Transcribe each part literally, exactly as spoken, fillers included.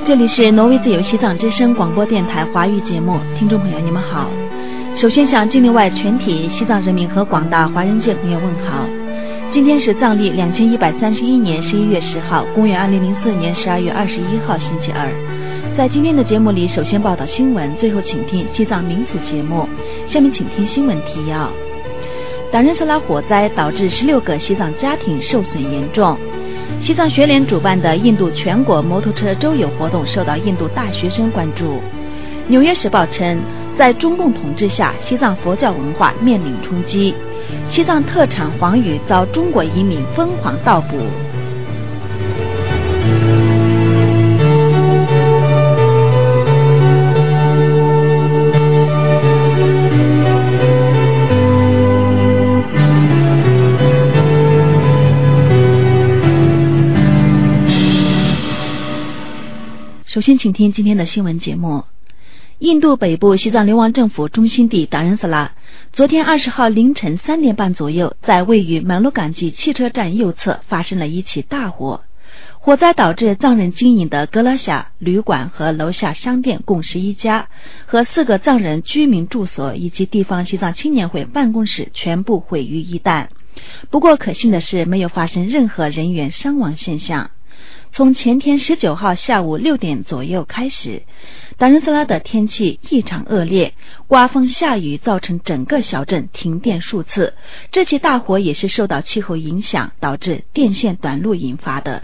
这里是挪威自由西藏之声广播电台华语节目，听众朋友你们好。首先向境内外全体西藏人民和广大华人界朋友问好。今天是藏历两千一百三十一年十一月十号，公元二零零四年十二月二十一号星期二。在今天的节目里，首先报道新闻，最后请听西藏民俗节目。下面请听新闻提要。达仁萨拉火灾导致十六个西藏家庭受损严重。西藏学联主办的印度全国摩托车周游活动受到印度大学生关注。纽约时报称，在中共统治下，西藏佛教文化面临冲击。西藏特产黄鱼遭中国移民疯狂盗捕。首先请听今天的新闻节目。印度北部西藏流亡政府中心地达仁萨拉，昨天二十号凌晨三点半左右，在位于满鲁岗吉汽车站右侧发生了一起大火。火灾导致藏人经营的格拉夏旅馆和楼下商店共十一家，和四个藏人居民住所以及地方西藏青年会办公室全部毁于一旦。不过可幸的是，没有发生任何人员伤亡现象。从前天十九号下午六点左右开始，达仁萨拉的天气异常恶劣，刮风下雨，造成整个小镇停电数次。这起大火也是受到气候影响，导致电线短路引发的。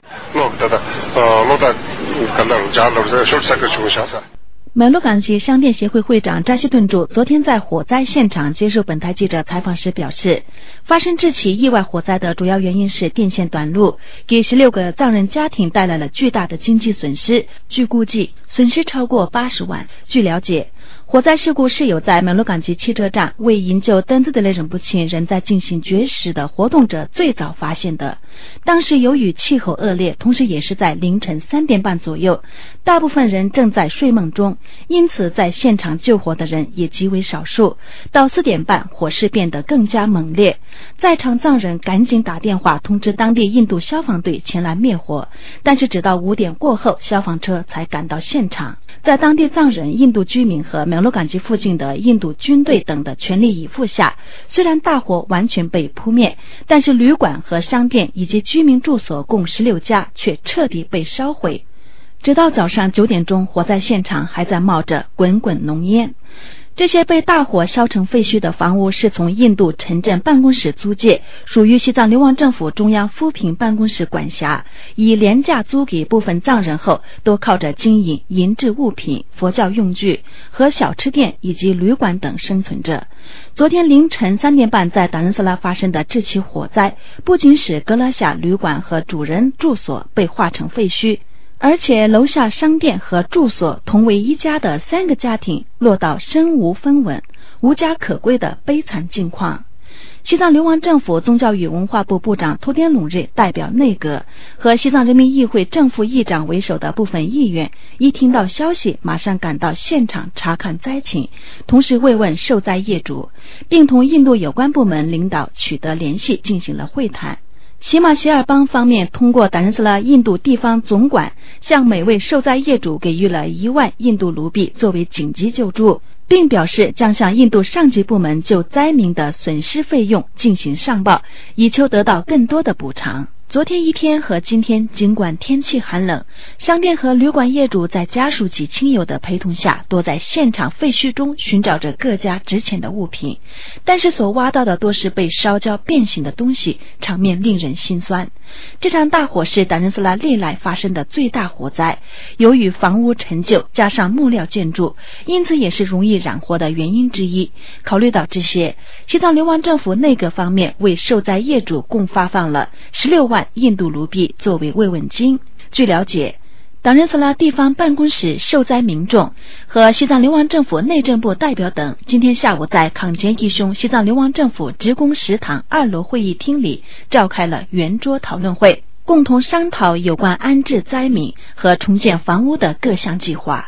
满鲁岗吉商店协会会长扎西顿柱昨天在火灾现场接受本台记者采访时表示，发生这起意外火灾的主要原因是电线短路，给十六个藏人家庭带来了巨大的经济损失，据估计损失超过八十万。据了解，火灾事故是有在满鲁岗吉汽车站为营救登兹德勒仁布钦仍在进行绝食的活动者最早发现的。当时由于气候恶劣，同时也是在凌晨三点半左右，大部分人正在睡梦中，因此在现场救火的人也极为少数。到四点半，火势变得更加猛烈，在场藏人赶紧打电话通知当地印度消防队前来灭火，但是直到五点过后，消防车才赶到现场。在当地藏人、印度居民和满鲁岗吉附近的印度军队等的全力以赴下，虽然大火完全被扑灭，但是旅馆和商店以及居民住所共十六家却彻底被烧毁。直到早上九点钟，火灾现场还在冒着滚滚浓烟。这些被大火烧成废墟的房屋是从印度城镇办公室租借，属于西藏流亡政府中央扶贫办公室管辖，以廉价租给部分藏人后，都靠着经营银质物品、佛教用具和小吃店以及旅馆等生存着。昨天凌晨三点半在达仁萨拉发生的这起火灾，不仅使格拉夏旅馆和主人住所被化成废墟，而且楼下商店和住所同为一家的三个家庭落到身无分文、无家可归的悲惨境况。西藏流亡政府宗教与文化部部长图典鲁日代表内阁和西藏人民议会正副议长为首的部分议员一听到消息，马上赶到现场查看灾情，同时慰问受灾业主，并同印度有关部门领导取得联系，进行了会谈。喜马偕尔邦方面通过达仁萨拉印度地方总管向每位受灾业主给予了一万印度卢币作为紧急救助，并表示将向印度上级部门就灾民的损失费用进行上报，以求得到更多的补偿。昨天一天和今天，尽管天气寒冷，商店和旅馆业主在家属及亲友的陪同下，多在现场废墟中寻找着各家值钱的物品，但是所挖到的多是被烧焦变形的东西，场面令人心酸。这场大火是达仁萨拉历来发生的最大火灾，由于房屋陈旧加上木料建筑，因此也是容易燃火的原因之一。考虑到这些，西藏流亡政府内阁方面为受灾业主共发放了十六万印度卢币作为慰问金。据了解，达仁萨拉地方办公室、受灾民众和西藏流亡政府内政部代表等今天下午在康杰义兄西藏流亡政府职工食堂二楼会议厅里召开了圆桌讨论会，共同商讨有关安置灾民和重建房屋的各项计划。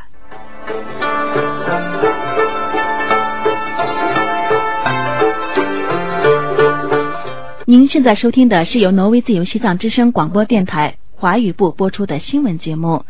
您现在收听的是由挪威自由西藏之声广播电台华语部播出的新闻节目。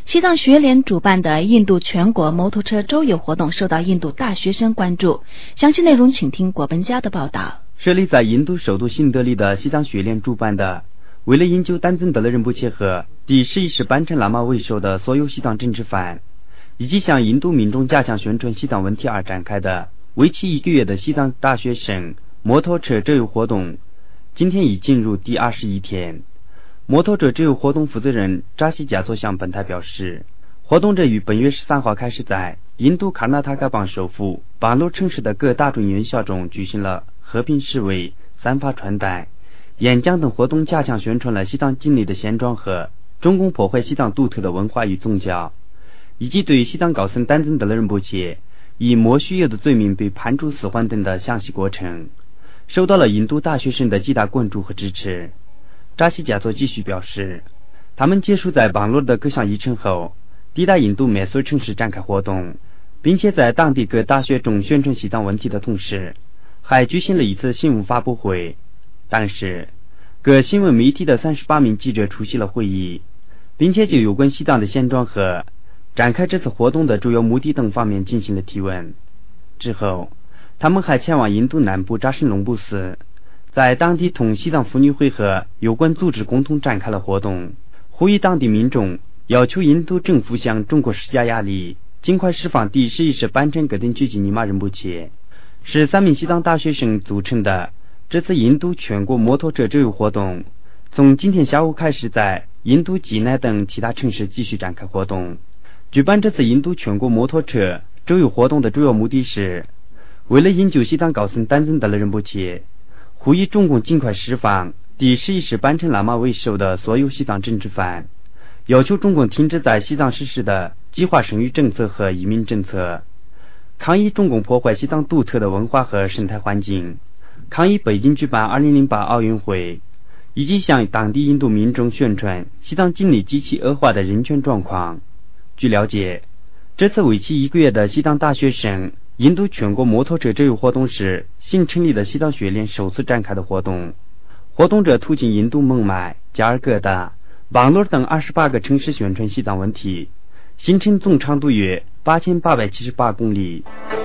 西藏学联主办的印度全国摩托车周游活动受到印度大学生关注。详细内容请听果本家的报道。 设立在印度首都新德里的西藏学联主办的，为了营救丹增德勒仁波切和第十一世班禅喇嘛为首的所有西藏政治犯，以及向印度民众加强宣传西藏问题而展开的为期一个月的西藏大学生摩托车周游活动，今天已进入第二十一天。摩托车周游活动负责人扎西加措向本台表示，活动这于本月十三号开始在印度卡纳塔嘎邦首府邦罗城市的各大专院校中举行了和平示威、散发传单、演讲等活动，加强宣传了西藏境内的现状和中共破坏西藏独特的文化与宗教，以及对西藏高僧丹增德勒仁波切以莫须有的罪名被判处死缓等的详细过程，受到了印度大学生的极大关注和支持。扎西加措继续表示，他们结束在邦罗的各项议程后，抵达印度每所城市展开活动，并且在当地各大学中宣传西藏问题的同时，还举行了一次新闻发布会。但是各新闻媒体的三十八名记者出席了会议，并且就有关西藏的现状和展开这次活动的主要目的等方面进行了提问。之后他们还前往印度南部扎什隆布寺，在当地同西藏妇女会和有关组织共同展开了活动，呼吁当地民众要求印度政府向中国施加压力，尽快释放第十一世班禅格登觉吉尼玛仁波切。是三名西藏大学生组成的这次印度全国摩托车周游活动，从今天下午开始在印度吉乃等其他城市继续展开活动。举办这次印度全国摩托车周游活动的主要目的是为了营救西藏高僧丹增德勒仁波切，呼吁中共尽快释放第十一世班禅喇嘛为首的所有西藏政治犯，要求中共停止在西藏实施的计划生育政策和移民政策，抗议中共破坏西藏独特的文化和生态环境，抗议北京举办二零零八奥运会，以及向当地印度民众宣传西藏境内极其恶化的人权状况。据了解，这次为期一个月的西藏大学生印度全国摩托车周游活动是新成立的西藏学联首次展开的活动。活动者途经印度孟买、加尔各答、邦罗等二十八个城市宣传西藏问题，行程总长度约八千八百七十八公里。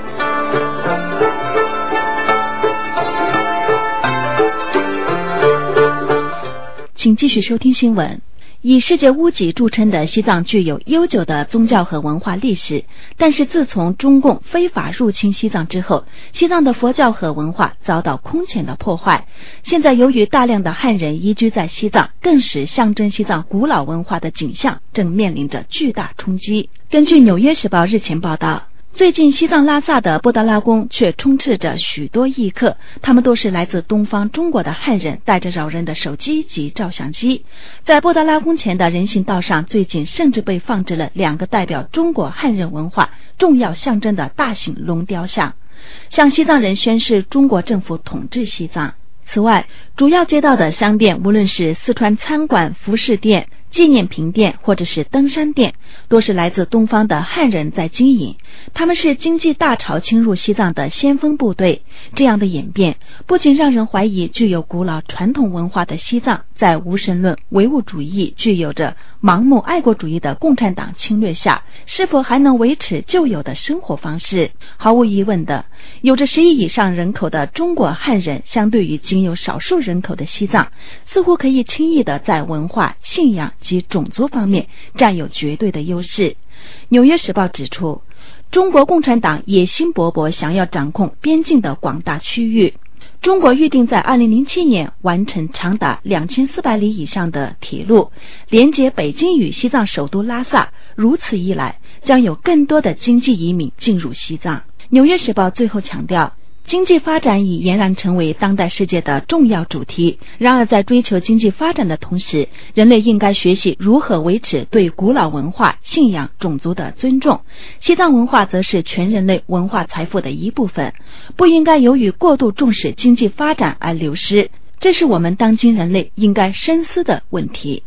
请继续收听新闻。以世界屋脊著称的西藏具有悠久的宗教和文化历史，但是自从中共非法入侵西藏之后，西藏的佛教和文化遭到空前的破坏。现在由于大量的汉人移居在西藏，更使象征西藏古老文化的景象正面临着巨大冲击。根据《纽约时报》日前报道，最近西藏拉萨的布达拉宫却充斥着许多异客，他们都是来自东方中国的汉人，带着扰人的手机及照相机。在布达拉宫前的人行道上，最近甚至被放置了两个代表中国汉人文化重要象征的大型龙雕像，向西藏人宣示中国政府统治西藏。此外，主要街道的商店，无论是四川餐馆、服饰店、纪念品店或者是登山店，都是来自东方的汉人在经营，他们是经济大潮侵入西藏的先锋部队。这样的演变不仅让人怀疑具有古老传统文化的西藏在无神论、唯物主义、具有着盲目爱国主义的共产党侵略下，是否还能维持旧有的生活方式。毫无疑问的，有着十亿以上人口的中国汉人，相对于仅有少数人口的西藏，似乎可以轻易的在文化、信仰及种族方面占有绝对的优势。纽约时报指出，中国共产党野心勃勃，想要掌控边境的广大区域。中国预定在二零零七年完成长达两千四百里以上的铁路，连接北京与西藏首都拉萨。如此一来，将有更多的经济移民进入西藏。纽约时报最后强调，经济发展已俨然成为当代世界的重要主题。然而在追求经济发展的同时，人类应该学习如何维持对古老文化、信仰、种族的尊重。西藏文化则是全人类文化财富的一部分，不应该由于过度重视经济发展而流失，这是我们当今人类应该深思的问题。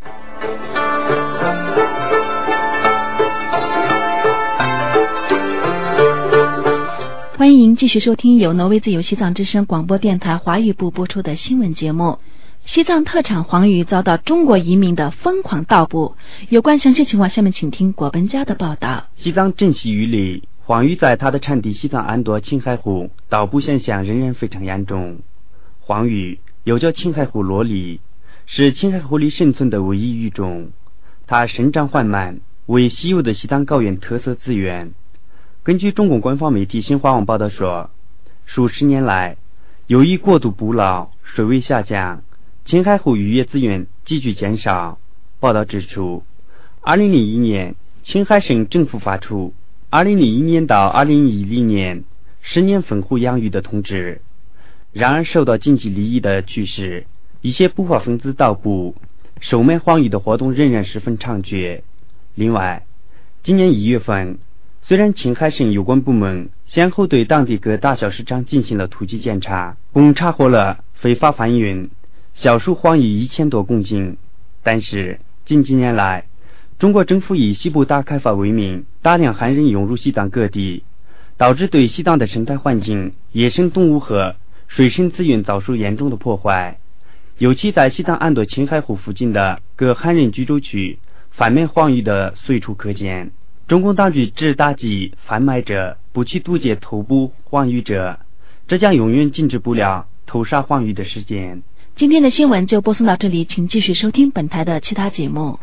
欢迎继续收听由挪威自由西藏之声广播电台华语部播出的新闻节目。 西藏特产黄鱼遭到中国移民的疯狂盗捕，有关详细情况，下面请听果本家的报道。 西藏镇西鱼里，黄鱼在它的产地西藏安多青海湖盗捕现象仍然非常严重。黄鱼又叫青海湖萝莉，是青海湖里生存的唯一鱼种，它生长缓慢，为稀有的西藏高原特色资源。根据中共官方媒体新华网报道说，数十年来，由于过度捕捞、水位下降，青海湖渔业资源急剧减少。报道指出，二零零一年，青海省政府发出二零零一年到二零一零年十年分湖养鱼的通知。然而，受到经济利益的驱使，一些不法分子盗捕、售卖黄鱼的活动仍然十分猖獗。另外，今年一月份，虽然青海省有关部门先后对当地各大小市场进行了突击检查，共查获了非法贩运、销售黄鱼一千多公斤，但是近几年来，中国政府以西部大开发为名，大量汉人涌入西藏各地，导致对西藏的生态环境、野生动物和水生资源遭受严重的破坏。尤其在西藏安多青海湖附近的各汉人居住区，贩卖黄鱼的随处可见。中共当局只打击贩卖者，不去堵截偷捕黄鱼者，这将永远禁止不了偷杀黄鱼的事件。 今天的新闻就播送到这里，请继续收听本台的其他节目。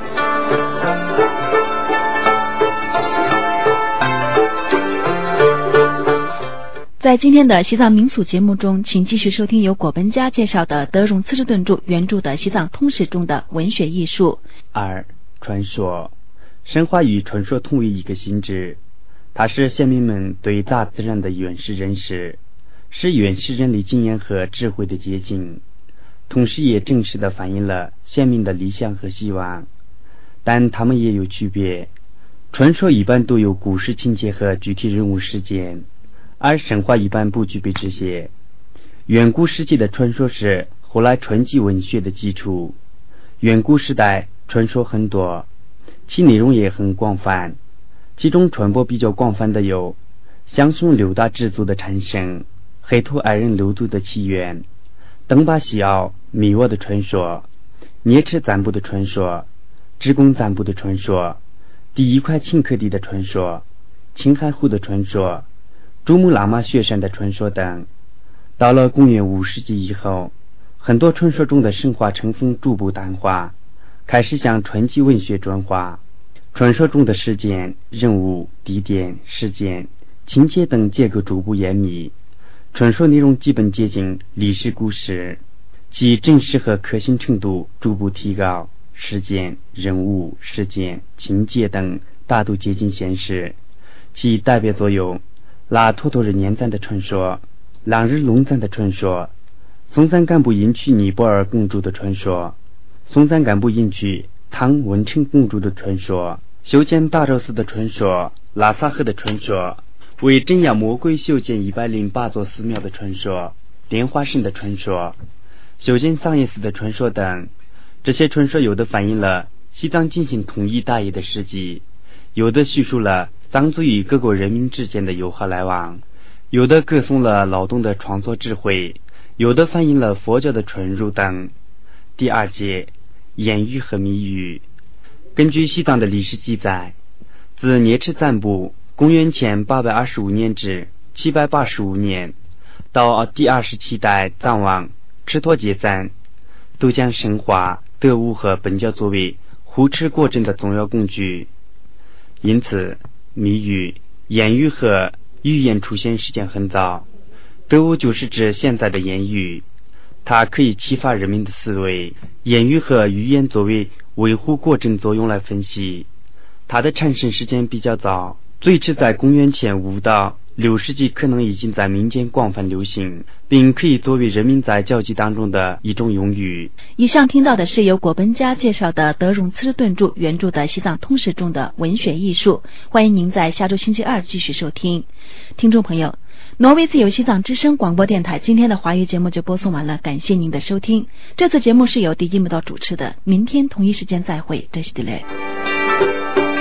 在今天的西藏民俗节目中，请继续收听由果本家介绍的德荣次之顿著原著的西藏通史中的文学艺术。 二、传说。神话与传说同为一个性质，它是先民们对大自然的原始认识，是原始人类经验和智慧的结晶，同时也真实地反映了先民的理想和希望。但它们也有区别，传说一般都有故事情节和具体人物事件，而神话一般不具备这些。远古时期的传说是后来传记文学的基础，远古时代传说很多，其内容也很广泛，其中传播比较广泛的有香雄六大支族的产生、黑头矮人流毒的起源、登巴西奥米沃的传说、聂赤赞布的传说、支贡赞布的传说、第一块青稞地的传说、青海湖的传说、珠穆朗玛雪山的传说等。到了公元五世纪以后，很多传说中的神话成分逐步淡化，开始向传记文学转化。传说中的事件、人物、地点、事件、情节等结构逐步严密，传说内容基本接近历史故事，其真实和可信程度逐步提高，事件、人物、事件、情节等大都接近现实。其代表作有拉托托日年赞的传说、朗日隆赞的传说、松赞干布迎娶尼泊尔公主的传说、松赞干布迎娶唐文成公主的传说、修建大昭寺的传说、拉萨河的传说、为镇压魔鬼修建一百零八座寺庙的传说、莲花神的传说、修建桑耶寺的传说等。这些传说有的反映了西藏进行统一大业的事迹，有的叙述了藏族与各国人民之间的友好来往，有的歌颂了劳动的创作智慧，有的反映了佛教的传入等。第二节，言语和谜语。根据西藏的历史记载，自聂赤赞布公元前八百二十五年至七百八十五年，到第二十七代藏王赤托杰赞，都将神话、德物和本教作为护持国政的重要工具。因此，谜语、言语和语言出现时间很早。德物就是指现在的言语，它可以启发人民的思维。言语和语言作为维护国政作用来分析，它的产生时间比较早，最迟在公元前五到六世纪，可能已经在民间广泛流行，并可以作为人民在交际当中的一种用语。 以上听到的是由果本家介绍的德荣次之顿著原著的西藏通史中的文学艺术，欢迎您在下周星期二继续收听。听众朋友，挪威自由西藏之声广播电台今天的华语节目就播送完了，感谢您的收听。这次节目是由迪基木道主持的，明天同一时间再会，这是的嘞。